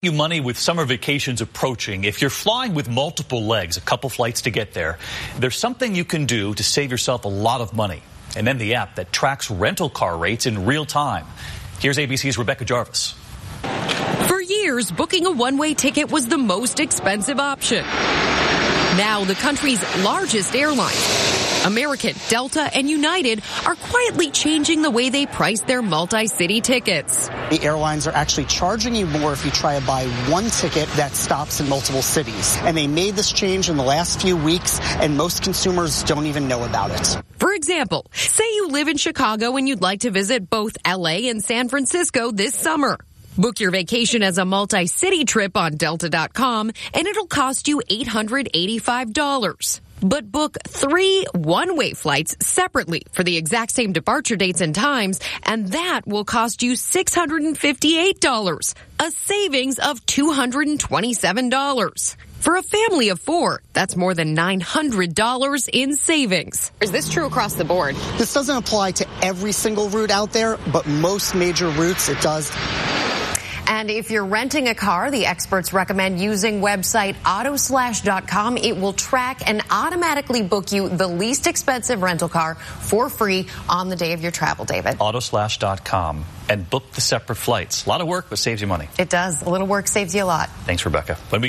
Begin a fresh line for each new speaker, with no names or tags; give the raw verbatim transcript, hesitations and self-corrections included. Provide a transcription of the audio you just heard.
You money with summer vacations approaching. If you're flying with multiple legs, a couple flights to get there, there's something you can do to save yourself a lot of money. And then the app that tracks rental car rates in real time. Here's A B C's Rebecca Jarvis.
For years, booking a one-way ticket was the most expensive option. Now, the country's largest airlines, American, Delta, and United, are quietly changing the way they price their multi-city tickets.
The airlines are actually charging you more if you try to buy one ticket that stops in multiple cities. And they made this change in the last few weeks, and most consumers don't even know about it.
For example, say you live in Chicago and you'd like to visit both L A and San Francisco this summer. Book your vacation as a multi-city trip on Delta dot com, and it'll cost you eight hundred eighty-five dollars. But book three one-way flights separately for the exact same departure dates and times, and that will cost you six hundred fifty-eight dollars, a savings of two hundred twenty-seven dollars. For a family of four, that's more than nine hundred dollars in savings. Is this true across the board?
This doesn't apply to every single route out there, but most major routes it does.
And if you're renting a car, the experts recommend using website autoslash dot com. It will track and automatically book you the least expensive rental car for free on the day of your travel, David.
autoslash dot com and book the separate flights. A lot of work, but saves you money.
It does. A little work saves you a lot.
Thanks, Rebecca. When we